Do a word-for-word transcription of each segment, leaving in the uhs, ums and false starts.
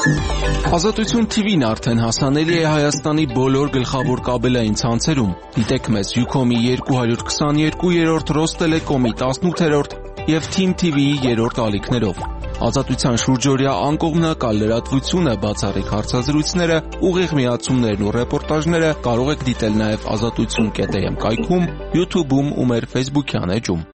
Ազատություն թիվին արդեն հասանելի է Հայաստանի բոլոր գլխավոր կաբելային ցանցերում։ Դիտեք մեզ Յուքոմի երկու հարյուր քսաներկու, Ռոստելեկոմի տասնութերորդ և Թիմ թիվիի երրորդ ալիքներով։ Ազատության շուրջօրյա անկողմնակալ լրատվությունը, բացառիկ հարցազրույցները, ուղիղ միացումներն ու ռեպորտաժները կարող եք դիտել նաև ազատություն կետ էմ կայքում, յութուբում ու մեր ֆեյսբուքյան էջում։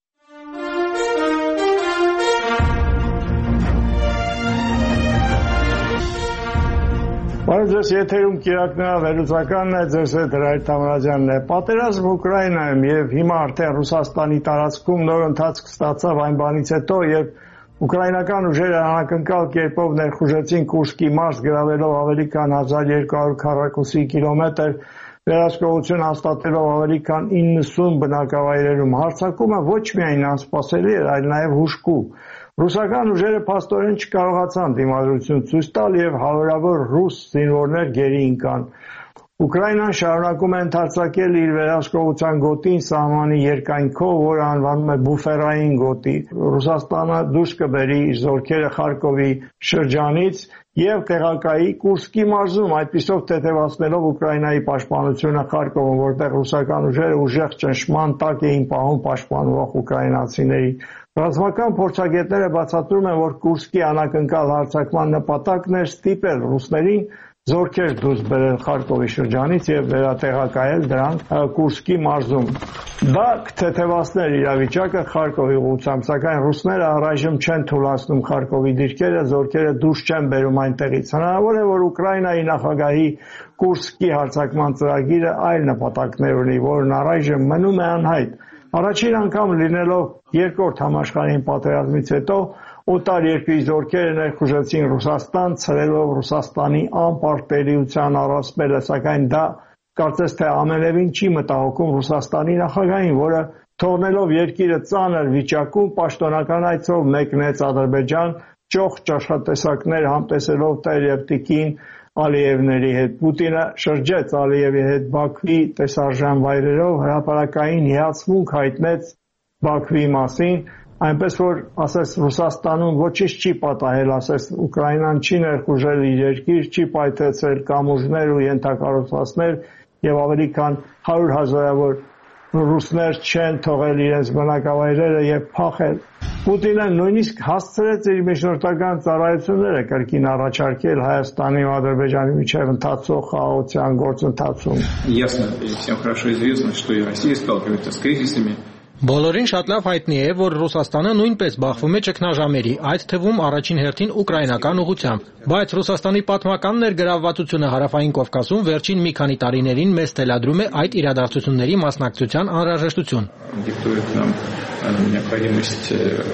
Բարև ձեզ, եթերում կիրակնա վերլուծականն է, ձեզ հետ Հրայր Թամարազյանն է։ Պատերազմ Ուկրաինայում և հիմա արդեն Ռուսաստանի տարածքում նոր ընթացք ստացավ այն բանից հետո, երբ ուկրաինական ուժերը անակնկալ կերպով ներխուժեցին Կուրսկի մարզ, գրավելով ավելի քան հազար երկու հարյուր քառակուսի կիլոմետր, վերահսկողություն հաստատելով ավելի քան իննսուն բնակավայրերում։ Հարձակումը ոչ միայն անսպասելի էր, այլ նաև հուժկու։ Ռուսական ուժերը փաստորեն չկարողացան դիմադրություն ցույց տալ և հարյուրավոր ռուս զինվորներ գերի ընկան։ Ուկրաինան շարունակում է ընդարձակել իր վերահսկողության գոտին սահմանի երկայնքով, որը անվանում է բուֆերային գոտի։ Ռուսաստանը դուրս կբերի իր զորքերը Խարկովի շրջանից և տեղակայի Կուրսկի մարզում, այդպիսով թեթևացնելով Ուկրաինայի պաշտպանությունը Խարկովում, որտեղ ռուսական ուժերը ուժեղ ճնշման տակ էին պահում պաշտպանվող ուկրաինացիների։ Ռազմական փորձագետները բացատրում են, որ Կուրսկի անակնկալ հարձակման նպատակն էր ստիպել ռուսներին զորքեր դուրս բերել Խարկովի շրջանից և վերատեղակայել դրանք Կուրսկի մարզում։ Դա կթեթևացներ իրավիճակը Խարկովի ուղղությամբ, սակայն ռուսները առայժմ չեն թուլացնում Խարկովի դիրքերը, զորքերը դուրս չեն բերում այնտեղից։ Հնարավոր է, որ Ուկրաինայի նախագահի Կուրսկի հարձակման ծրագիրը այլ նպատակներ ունի, որն առայժմ մնում է անհայտ։ Առաջին անգամ լինելով երկրորդ համաշխարհային պատերազմից հետո օտար երկրի զորքերը ներխուժեցին Ռուսաստան, ցրելով Ռուսաստանի անպարտելիության առասպելը, սակայն դա կարծես թե ամենևին չի մտահոգում Ռուսաստանի նախագահին, որը թողնելով երկիրը ծանր վիճակում պաշտոնական այցով մեկնեց Ադրբեջան, ճոխ աշխատատեսակներ համտեսելով տեր և տիկին Ալիևների հետ։ Պուտինը շրջեց Ալիևի հետ Բաքվի տեսարժան վայրերով, հրապարակային հիացմունք հայտնեց Բաքվի մասին, այնպես որ ասես Ռուսաստանում ոչինչ չի պատահել, ասես Ուկրաինան չի ներխուժել իր երկիր, չի պայթեցրել կամուրջներ ու ենթակառուցվածքներ և ավելի քան հարյուր հազարավոր ռուսներ չեն թողել իրենց բնակավայրերը և փախել։ Պուտինը նույնիսկ հասցրեց իր միջնորդական ծառայությունները կրկին առաջարկել Հայաստանի ու Ադրբեջանի միջև ընթացող խաղաղության գործընթացում։ Ясно, всем хорошо известно, что и Россия сталкивается с кризисами. Բոլորին շատ լավ հայտնի է, որ Ռուսաստանը նույնպես բախվում է ճգնաժամերի, այդ թվում առաջին հերթին ուկրաինական ուղղությամբ, բայց Ռուսաստանի պատմական ներգրավվածությունը Հարավային Կովկասում վերջին մի քանի տարիներին մեզ թելադրում է այդ իրադարձությունների մասնակցության անհրաժեշտություն։ Диктует нам необходимость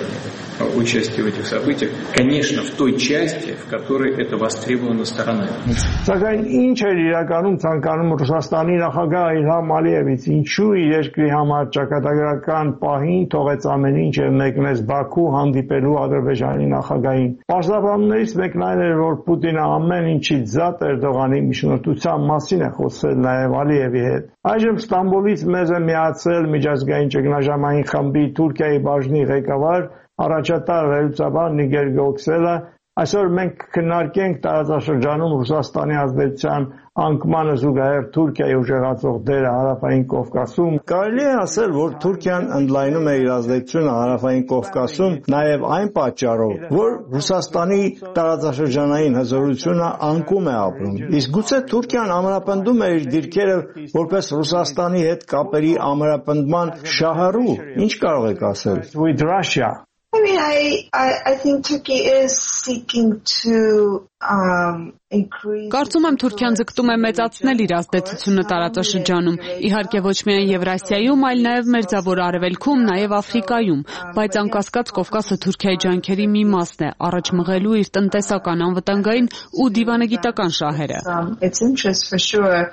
участия в этих событиях, конечно, в той части, в которой это востребовано стороной. Սակայն ինչ էր իրականում ցանկանում Ռուսաստանի նախագահ Իլհամ Ալիևից, ինչու իր երկրի համար ճակատագրական պահին թողեց ամեն ինչ և մեկնեց Բաքու հանդիպելու Ադրբեջանի նախագահին։ Պարզաբանումներից մեկն այն էր, որ Պուտինը ամեն ինչից զատ Էրդողանի միջնորդության մասին է խոսել նաև Ալիևի հետ։ Այժմ Ստամբուլից մեզ է միացել միջազգային ճգնաժամային խմբի Թուրքիայի բաժնի ղեկավար առաջատար վերլուծաբան Նիգեր Գոքսելը։ Այսօր մենք քննարկենք տարածաշրջանում Ռուսաստանի ազդեցության անկմանը զուգահեռ Թուրքիայի ուժեղացող դերը Հարավային Կովկասում։ Կարելի է ասել, որ Թուրքիան ընդլայնում է իր ազդեցությունը Հարավային Կովկասում նաև այն պատճառով, որ Ռուսաստանի տարածաշրջանային հզորությունը անկում է ապրում։ Իսկ գուցե Թուրքիան ամրապնդում է իր դիրքերը որպես Ռուսաստանի հետ կապերի ամրապնդման շահառու։ Ինչ կարող եք ասել։ With Russia. I mean, I, I, I think Turkey is seeking to um, increase... Կարծում եմ Թուրքիան ձգտում է մեծացնել իր ազդեցությունը տարածաշրջանում, իհարկե ոչ միայն Եվրասիայում, այլ նաև Մերձավոր Արևելքում, նաև Աֆրիկայում, բայց անկասկած Կովկասը Թուրքիայի ջանքերի մի մասն է, առաջ մղելու իր տնտեսական, անվտանգային ու դիվանագիտական շահերը։ Its interest for sure.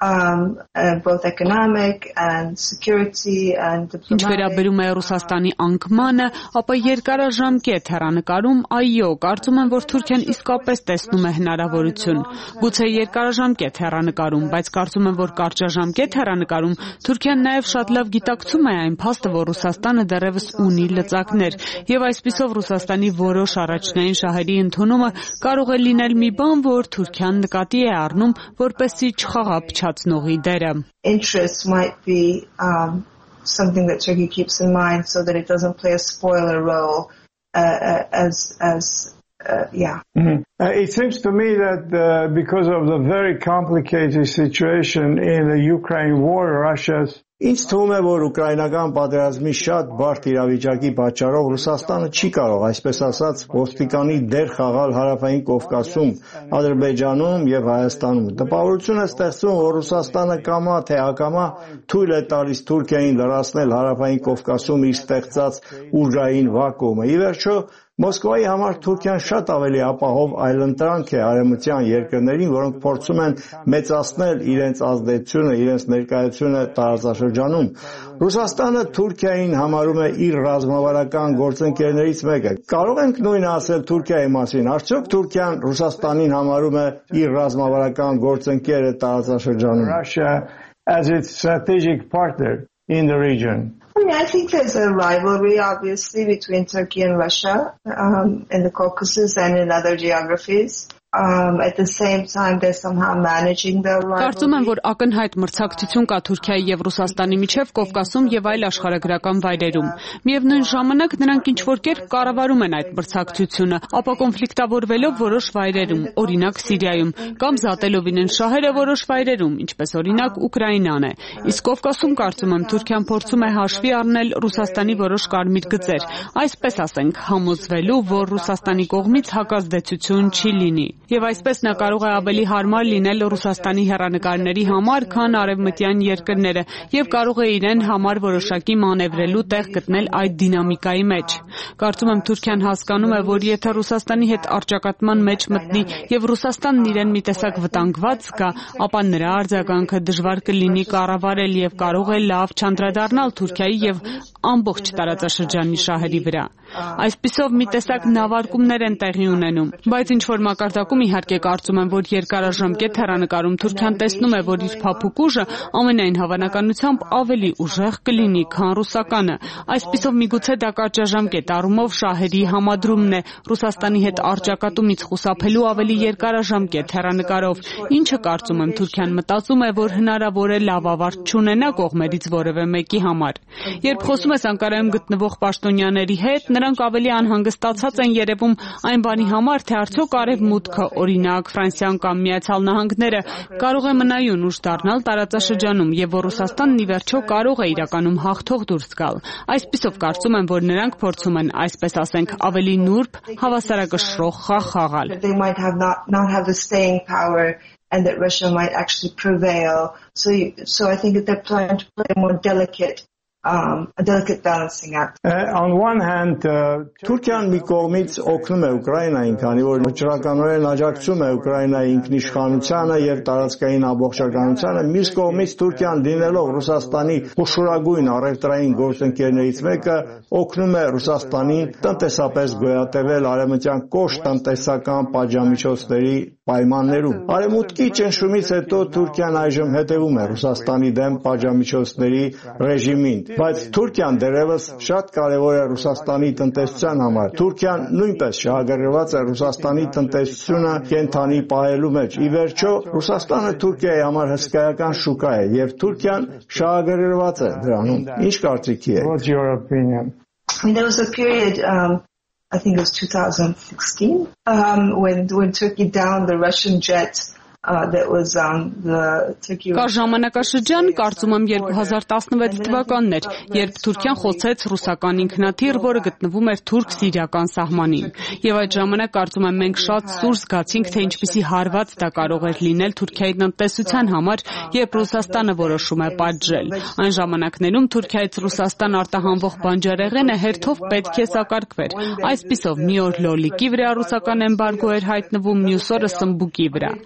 um, uh, both economic and security and Ինչ diplomatic. վերաբերում է Ռուսաստանի անկմանը, ապա երկարաժամկետ հեռանկարում այո, կարծում եմ, որ Թուրքիան իսկապես տեսնում է հնարավորություն։ Գուցե երկարաժամկետ հեռանկարում, բայց կարծում եմ, որ կարճաժամկետ հեռանկարում Թուրքիան նաև շատ լավ գիտակցում է այն փաստը, որ Ռուսաստանը դեռևս ունի լծակներ, եւ այսպիսով Ռուսաստանի որոշ առաջնային շահերի ընդունումը կարող է լինել մի բան, որ Թուրքիան նկատի է առնում, որպեսզի չխաղա փչացնողի դերը։ Interest might be um, something that Turkey keeps in mind so that it doesn't play a spoiler role uh, uh, as as uh, yeah. Mm-hmm. Uh, it seems to me that uh, because of the very complicated situation in the Ukraine war, Russia's Ինձ թվում է, որ ուկրաինական պատերազմի շատ բարդ իրավիճակի պատճառով Ռուսաստանը չի կարող, այսպես ասած, ոստիկանի դեր խաղալ Հարավային Կովկասում, Ադրբեջանում եւ Հայաստանում։ Տպավորություն է ստեղծվում, որ Ռուսաստանը կամա թե ակամա թույլ է տալիս Թուրքիային լրացնել Հարավային Կովկասում իր ստեղծած ուժային վակուումը։ Ի վերջո, Մոսկվայի համար Թուրքիան շատ ավելի ապահով այլընտրանք է արևմտյան երկրներին, որոնք փորձում են մեծացնել իրենց ազդեցությունը, իրենց ներկայությունը տարածաշրջանում։ Ռուսաստանը Թուրքիային համարում է իր ռազմավարական գործընկերներից մեկը։ Կարող ենք նույնը ասել Թուրքիայի մասին։ Արդյոք Թուրքիան Ռուսաստանին համարում է իր ռազմավարական գործընկերը տարածաշրջանում։ Russia as its strategic partner in the region. I mean, I think there's a rivalry, obviously, between Turkey and Russia um, in the Caucasus and in other geographies. Um, at the same time, they're somehow managing the rivalry. Կարծում եմ, որ ակնհայտ մրցակցություն կա Թուրքիայի եւ Ռուսաստանի միջև Կովկասում եւ այլ աշխարհագրական վայրերում։ Միևնույն ժամանակ նրանք ինչ-որ կերպ կառավարում են այդ մրցակցությունը, ապա կոնֆլիկտավորվելով որոշ վայրերում, օրինակ Սիրիայում, կամ զատելով իրեն շահերը որոշ վայրերում, ինչպես օրինակ Ուկրաինան է։ Իսկ Կովկասում կարծում եմ Թուրքիան փորձում է հաշվի առնել Ռուսաստանի որոշ կարմիր գծեր, այսպես ասենք, համոզվելու, որ Ռուսաստանի կողմից հակազդեցություն չի լինի։ Եվ այսպես նա կարող է ավելի հարմար լինել Ռուսաստանի հեռանկարների համար, քան արևմտյան երկրները, եւ կարող է իրեն համար որոշակի մանևրելու տեղ գտնել այդ դինամիկայի մեջ։ Կարծում եմ Թուրքիան հասկանում է, որ եթե Ռուսաստանի հետ առճակատման մեջ մտնի եւ Ռուսաստանն իրեն մի տեսակ վտանգված զգա, ապա նրա արձագանքը դժվար կլինի կառավարել եւ կարող է լավ չանդրադառնալ Թուրքիայի եւ ամբողջ տարածաշրջանի շահերի վրա։ Այսպիսով մի տեսակ նավարկումներ են տեղի ունենում, բայց ինչ որ մակարդակում իհարկե կարծում եմ, որ երկարաժամկետ հեռանկարում Թուրքիան տեսնում է, որ իր փափուկ ուժը ամենայն հավանականությամբ ավելի ուժեղ կլինի, քան ռուսականը։ Այսպիսով միգուցե դա կարճաժամկետ առումով շահերի համադրումն է Ռուսաստանի հետ առճակատումից խուսափելու ավելի երկարաժամկետ հեռանկարով, ինչը կարծում եմ Թուրքիան մտածում է, որ հնարավոր է լավ ավարտ չունենա կողմերից որևէ մեկի համար։ Երբ խոսում ես Անկարայում գտնվող պաշտոնյաների հետ, նրանք ավելի անհանգստացած են երևում այն բանի համար, թե արդյոք արևմուտքը, օրինակ Ֆրանսիան կամ Միացյալ Նահանգները, կարող է մնայուն ուժ դառնալ տարածաշրջանում եւ որ Ռուսաստանն ի վերջո կարող է իրականում հաղթող դուրս գալ։ Այսպիսով կարծում եմ, որ նրանք փորձում են, այսպես ասենք, ավելի նուրբ, հավասարակշռող խաղ խաղալ։ They might have not not have the staying power and that Russia might actually prevail. So you, so I think that they're trying to play a more delicate Um, a delicate balancing act. Uh, on one hand, Թուրքիան մի կողմից օգնում է Ուկրաինային, քանի որ վճռականորեն աջակցում է Ուկրաինայի ինքնիշխանությանը եւ տարածքային ամբողջականությանը, մյուս կողմից Թուրքիան լինելով Ռուսաստանի խոշորագույն առևտրային գործընկերներից մեկը, օգնում է Ռուսաստանին տնտեսապես գոյատևել արևմտյան կոշտ տնտեսական պատժամիջոցների պայմաններում։ Արևմուտքի ճնշումից հետո Թուրքիան այժմ հետևում է Ռուսաստանի դեմ պատժամիջոցների ռեժիմին, բայց Թուրքիան դեռևս շատ կարևոր է Ռուսաստանի տնտեսության համար։ Թուրքիան նույնպես շահագրգռված է Ռուսաստանի տնտեսությունը կենթանի պահելու մեջ։ Ի վերջո, Ռուսաստանը Թուրքիայի համար հսկայական շուկա է եւ Թուրքիան շահագրգռված է դրանում։ Ինչ կարծիքի եք? What's your opinion? I mean, there was a period um I think it was two thousand sixteen, um, when when Turkey downed the Russian jet uh, that was on the Turkey. Կար ժամանակաշրջան, կարծում եմ երկու հազար տասնվեց թվականն էր, երբ Թուրքիան խոցեց ռուսական ինքնաթիռ, որը գտնվում էր թուրք-սիրիական սահմանին։ Եվ այդ ժամանակ կարծում եմ մենք շատ սուր զգացինք, թե ինչպիսի հարված դա կարող էր լինել Թուրքիայի տնտեսության համար, երբ Ռուսաստանը որոշում է պատժել։ Այն ժամանակներում Թուրքիայից Ռուսաստան արտահանվող բանջարեղենը հերթով պետք է սակարկվեր։ Այսպիսով մի օր լոլիկի վրա ռուսական էմբարգո էր հայտնվում, մյուս օրը սմբուկի վրա։ Եվ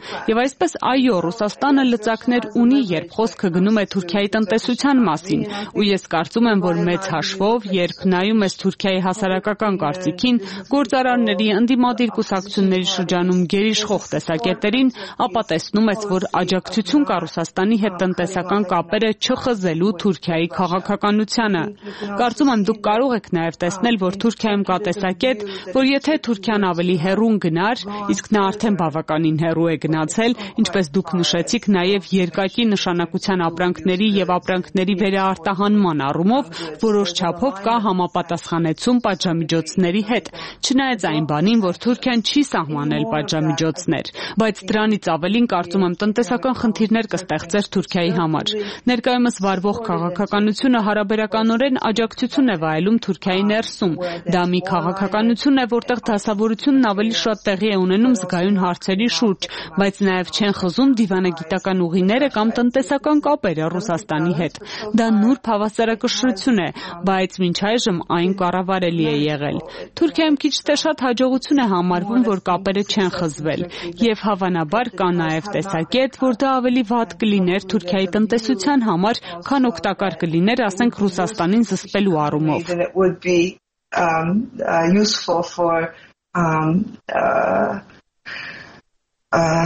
Այսպես այո, Ռուսաստանը լծակներ ունի, երբ խոսքը գնում է Թուրքիայի տնտեսության մասին, ու ես կարծում եմ, որ մեծ հաշվով, երբ նայում ես Թուրքիայի հասարակական կարծիքին, գործարարների, ընդդիմադիր կուսակցությունների շրջանում գերիշխող տեսակետերին, ապա տեսնում ես, որ աջակցություն կա Ռուսաստանի հետ տնտեսական կապերը չխզելու Թուրքիայի քաղաքականությանը։ Կարծում եմ, դուք կարող եք նաև տեսնել, որ Թուրքիայում կա տեսակետ, որ եթե Թուրքիան ավելի հեռուն գնար, իսկ նա արդեն բավականին հեռու է գնացել, ինչպես դուք նշեցիք, նաև երկակի նշանակության ապրանքների եւ ապրանքների վերաարտահանման առումով որոշ չափով կա համապատասխանեցում պատժամիջոցների հետ, չնայած այն բանին, որ Թուրքիան չի սահմանել պատժամիջոցներ, բայց դրանից ավելին կարծում եմ տնտեսական խնդիրներ կստեղծեր Թուրքիայի համար։ Ներկայումս վարվող քաղաքականությունը հարաբերականորեն աջակցություն է վայելում Թուրքիայի ներսում։ Դա մի քաղաքականություն է, որտեղ դասավորությունն ավելի շատ տեղի է ունենում զգայուն հարցերի շուրջ, բայց նաև չեն խզում դիվանագիտական ուղիները կամ տնտեսական կապերը Ռուսաստանի հետ։ Դա նուրբ հավասարակշռություն է, բայց մինչ այժմ այն կառավարելի է եղել։ Թուրքիայում քիչ թե շատ հաջողություն է համարվում, որ կապերը չեն խզվել, եւ հավանաբար կա նաև տեսակետ, որ դա ավելի վատ կլիներ Թուրքիայի տնտեսության համար, քան օգտակար կլիներ, ասենք, Ռուսաստանին զսպելու առումով։ Um, uh, useful for um, uh, uh,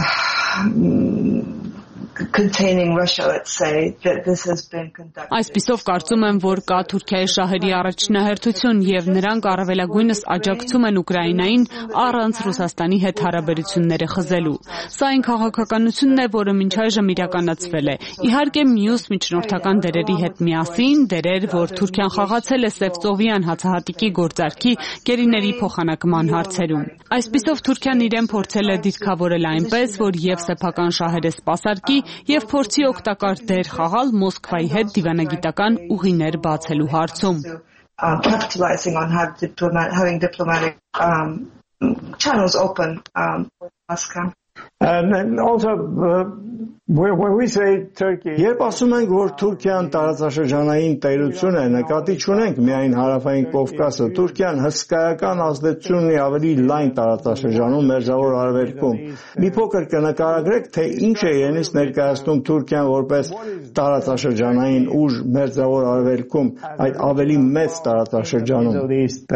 containing Russia, let's say, that this has been conducted. Այսպիսով կարծում եմ, որ կա Թուրքիայի շահերի առաջնահերթություն եւ նրանք առավելագույնս աջակցում են Ուկրաինային առանց Ռուսաստանի հետ հարաբերությունները խզելու։ Սա այն քաղաքականությունն է, որը մինչ այժմ իրականացվել է։ Իհարկե, մյուս միջնորդական դերերի հետ միասին, դերեր, որ Թուրքիան խաղացել է Սևծովյան հացահատիկի գործարքի գերիների փոխանակման հարցերում։ Այսպիսով Թուրքիան իրեն փորձել է դիրքավորել այնպես, որ եւ սեփական շահերը սպասարկի եւ փորձի օգտակար դեր խաղալ Մոսկվայի հետ դիվանագիտական ուղիներ բացելու հարցում։ Capitalizing on having diplomatic um, channels open um, for Moscow. And also, uh, when we say Turkey, երբ ասում ենք, որ Թուրքիան տարածաշրջանային տերություն է, նկատի չունենք միայն հարավային Կովկասը, Թուրքիան հսկայական ազդեցություն ունի ավելի լայն տարածաշրջանում Մերձավոր Արևելքում։ Մի փոքր կնկարագրեք, թե ինչ է իրենից ներկայացնում Թուրքիան որպես տարածաշրջանային ուժ Մերձավոր Արևելքում, այդ ավելի մեծ տարածաշրջանում։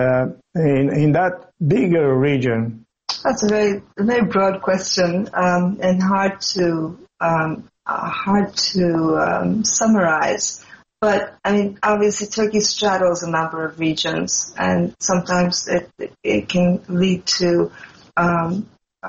In in that bigger region. That's a very, very broad question um, and hard to um, uh, hard to um, summarize. But I mean, obviously, Turkey straddles a number of regions, and sometimes it it can lead to. Um,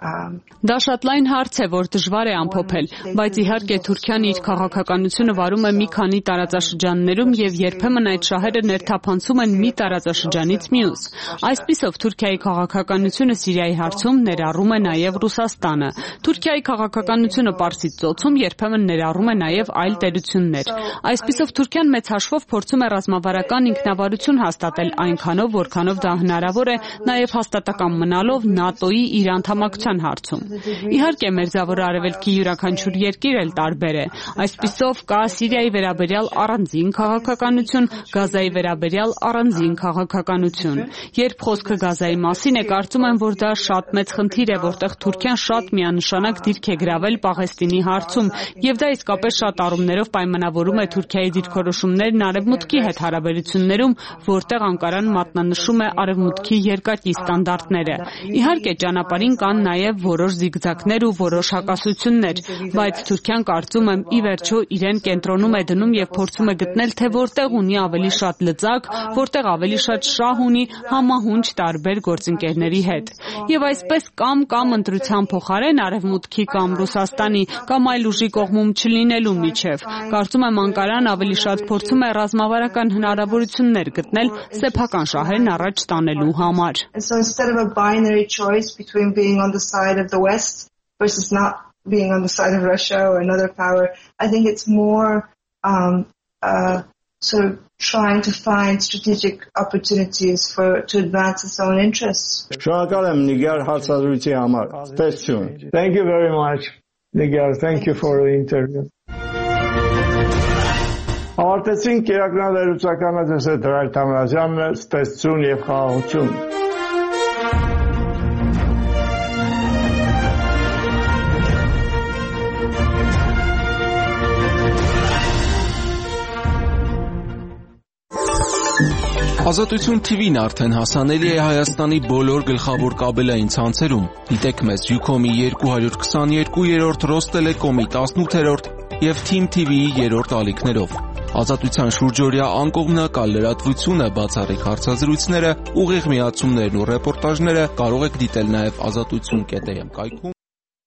Դա շատ լայն հարց է, որ դժվար է ամփոփել, բայց իհարկե Թուրքիան իր քաղաքականությունը վարում է մի քանի տարածաշրջաններում եւ երբեմն այդ շահերը ներթափանցում են մի տարածաշրջանից մյուս։ Այսպիսով Թուրքիայի քաղաքականությունը Սիրիայի հարցում ներառում է նաեւ Ռուսաստանը։ Թուրքիայի քաղաքականությունը Պարսից ծոցում երբեմն ներառում է նաեւ այլ տերություններ։ Այսպիսով Թուրքիան մեծ հաշվով փորձում է ռազմավարական ինքնավարություն հաստատել այնքանով, որքանով դա հնարավոր է, նաեւ հաստատակամ մնալով ՆԱՏՕ-ի իր անդամակցության հարցում։ Իհարկե, Մերձավոր Արևելքի յուրաքանչյուր երկիր էլ տարբեր է։ Այսպիսով կա Սիրիայի վերաբերյալ առանձին քաղաքականություն, Գազայի վերաբերյալ առանձին քաղաքականություն։ Երբ խոսքը Գազայի մասին է, կարծում եմ, որ դա շատ մեծ խնդիր է, որտեղ Թուրքիան շատ միանշանակ դիրք է գրավել Պաղեստինի հարցում, եւ դա իսկապես շատ առումներով պայմանավորում է Թուրքիայի դիրքորոշումներն Արևմուտքի հետ հարաբերություններում, որտեղ Անկարան մատնանշում է Արևմուտքի երկակի ստանդարտները։ Իհարկե, ճանապարհին կան նաև որոշ զիգզակներ ու որոշ հակասություններ, բայց Թուրքիան կարծում եմ ի վերջո իրեն կենտրոնում է դնում եւ փորձում է գտնել, թե որտեղ ունի ավելի շատ լծակ, որտեղ ավելի շատ շահ ունի համահունչ տարբեր գործընկերների հետ։ Եվ այսպես կամ կամ ընտրության փոխարեն Արևմուտքի կամ Ռուսաստանի կամ այլ ուժի կողմում չլինելու միջև։ Կարծում եմ Անկարան ավելի շատ փորձում է ռազմավարական հնարավորություններ գտնել սեփական շահերն առաջ տանելու համար։ So instead of a binary choice between being on the side of the West versus not being on the side of Russia or another power, I think it's more um, uh, sort of trying to find strategic opportunities for to advance its own interests. Շնորհակալ եմ Նիգար հարցազրույցի համար։ Տեսություն։ Thank you very much, Nigar. Thank you for the interview. Ավարտեցին կերակրավերուցականը ձեզ հետ Հրայր Թամրազյանն, ստեղծություն եւ խաղաղություն։ Ազատություն թիվին արդեն հասանելի է Հայաստանի բոլոր գլխավոր կաբելային ցանցերում։ Դիտեք մեզ Ucom-ի երկու հարյուր քսաներկուերորդ, Ռոստելեկոմի տասնութերորդ և Թիմ թի վիի երրորդ ալիքներով։ Ազատության շուրջօրյա անկողմնակալ լրատվությունը, բացառիկ հարցազրույցները, ուղիղ միացումներն ու ռեպորտաժները կարող եք դիտել նաև ազատություն կետ էմ կայքում։